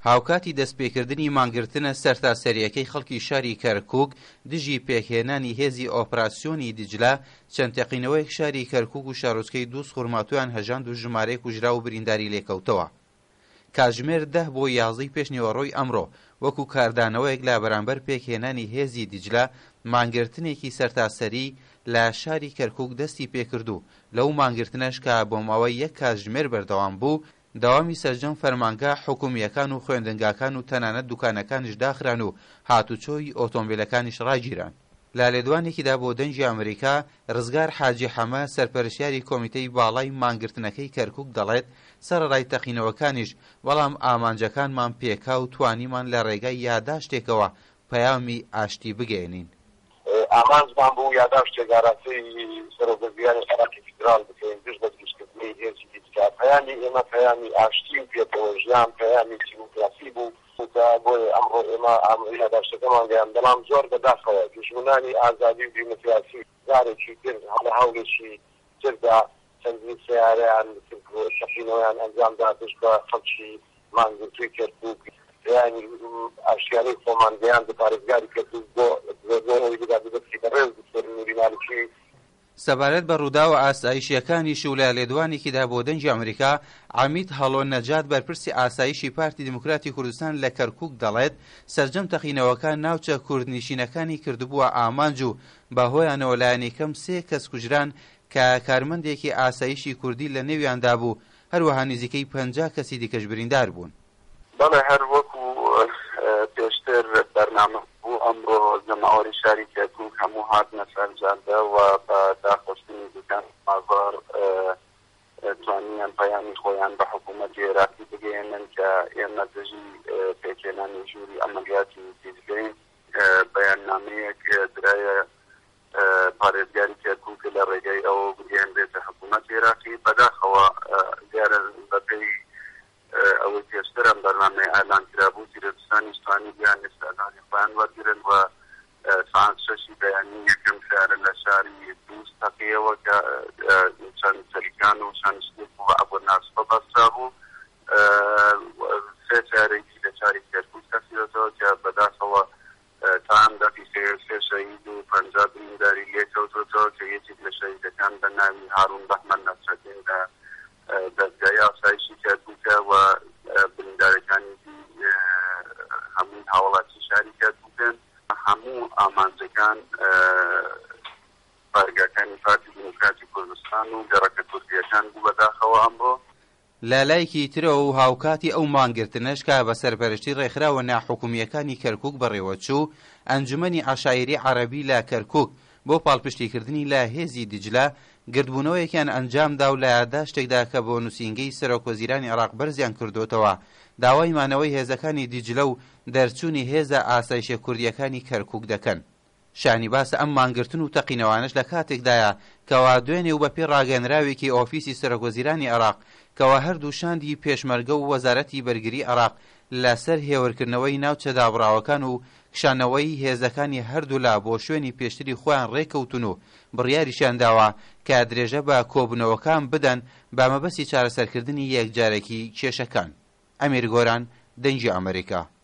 هاوکاتی دەستپێکردنی مانگرتنە سەرتاسەریەکەی خەڵکی شاری کەرکوک دژی پێکهێنانی هێزی ئۆپراسیۆنی دیجلە چەند تەقینەوەیەک شاری کەرکوک و شارۆچکەی دووس خوڕماتویان هەژاند و ژمارەیەک کوژرا و برینداری لێکەوتەوە. کاتژمێر 10 بۆ 11 پێش نیوەڕۆی ئەمڕۆ وەکو کاردانەوەیەک لە بەرامبەر پێکهێنانی هێزی دیجلە مانگرتنێکی سەرتاسەری لە شاری کەرکوک دەستی پێکردو. لەو مانگرتنەش کە بۆ ماوەی یەک کاتژمێر بەردەوام بوو، داوامی سەرجەم فەرمانگا حکومیەکان و خوێندنگاکان و تەنانەت دوکانەکانیش داخران و هاتوچۆی ئۆتۆمبیلەکانیش ڕاگیران. لە لێدوانێکیدا بۆ دەنجی ئەمریکا ڕزگار حاجی حەمە سەرپەرشتیاری کۆمیتەی باڵای مانگرتنەکەی کەرکوک دەڵێت سەرەڕای تەقینەوەکانیش بەڵام ئامانجەکانمان پێکا و توانیمان لە ڕێگای یاداشتێکەوە پەیامی ئاشتی بگەێنین. ئامانجمان بوو یاداشتێک گاراسی سەرۆکوەزیرانی عێراقی فیدرال بکەین دژ بە دروستکردنی هێزی دیجلە. پەیامی ئێمە پەیامی ئاشتی و پێکەوە ژیان پەیامی دیموکراسی بوو بۆی ئەمڕۆ ئێمە یاداشتەکەمان گەیاند. بەڵام زۆر بەداخەوە دوژمنانی ئازادی و دیموکراسی جارێکی تر هەڵە هەوڵێکی تردا چەندین سیارەیان تەقینەوەیان ئەنجامدا دژ بە خەڵکی مانگرتووی کەرکوک یعنی ئاشتیانەی خۆمان گەیاند بە پارێزگاری کەرکوک بۆ زۆرەوەی بدا ببەخی بەڕێز بسەر نووری مالکی. سەبارەت بە ڕووداوە ئاسایشیەکانیش و لە لێدوانێکیدا بۆ دەنجی ئەمریکا عەمید هەڵۆن نەجات بەرپرسی ئاسایشی پارتی دیموکراتی کوردستان لە کەرکوک دەڵێت سەرجەم تەقینەوەکان ناوچە کوردنشینەکانی کردبووە ئامانج و بەهۆیانەوە لایەنی کەم 3 کەس کوژران کە کارمەندێکی ئاسایشی کوردی لە نێویاندا بوو، هەروەها نزیکەی 50 کەسی دیکەش بریندار بوون. بەڵێ هەر وەکو پێشتر بەرنامە بوو ئەمڕۆ جەماوەری شاری کەرکوک هەموو هاتنە سەر جادە و بە داخستنی دوکان مازار توانیان پەیامی خۆیان بە حکوومەتی عێراقی بگەێنن کە ئێمە دژی پێکهێنانی ژووری ئەمەلیاتی دیجلەین. بەیاننامەیەک درایە پارێزگاری کەرکوک لە ڕێگەی ئەوە بگەێنرێتە حکوومەتی عێراقی. بەداخەوە دیارە بەپێی ئەوەی پێشترم بەرنامەی ئالان کرابوو تیرۆریستانی توانی بیان ئێستادانی خۆیان وەرگرن و ساعت 6 بەیانی یەکەم شارە لە شاری دووس تەقیەوە کە چەند سەریکان و چەند شتێک و ئەبوو ناسبە بەسرا بوو. 3 شارێکی لە شاری کەرکوک کەسیرەوە کە بەداخەوە تا ئەم دەقیقەیە 3 شەهید و 50 برینداری لێکەوتوەوە کە یەکێک لە شەهیدەکان بە ناوی هارون بەحمەد نەسرەدین لە دەستگای ئاسایشی کەرکوکە و بریندارەکانی هەموو هاوڵاتی شاری کەرکوکن. هەموو ئامانجەکان بارگاکانی پارتی دیموکراتی کوردستان و گەڕەکە کوردیەکان بوو بەداخەوە ئەمڕۆ. لە لایەکی ترەوە و هاوکاتی ئەو مانگرتنەش کە بە سەرپەرشتی ڕێکخراوە ناحکومیەکانی کەرکوک بەڕێوەچوو ئەنجومەنی عەشایری عەرەبی لە کەرکوک بۆ پاڵپشتیکردنی لە هێزی دیجلە گردبوونەوەیەکیان ئەنجامدا و لە یادداشتێکدا کە بۆ نووسینگەی سەرۆکوەزیرانی عێراق بەرزیان کردوتەوە داوای مانەوەی هێزەکانی دیجلە و دەرچوونی هێزە ئاسایشە کوردیەکانی کەرکوک دەکەن. شانی باسە ئەم مانگرتن و تەقینەوانش لە کاتێکدایە کەوا دوێنێ و بەپێی ڕاگەنراوێکی ئۆفیسی سەرۆکوەزیرانی عێراق کەوا هەردوو شاندی پێشمەرگە و وەزارەتی بەرگری عێراق لەسەر هێورکردنەوەی ناوچە دابڕاوەکان و کشانەوەی هێزەکانی هەردوو لا بۆ شوێنی پێشتری خۆیان ڕێکەوتون و بڕیاریشیان داوە کە درێژە بە کۆبوونەوەکان بدەن بە مەبەستی چارەسەرکردنی یەکجارێکی کێشەکان. ئەمیر گۆران، دەنجی ئەمریکا.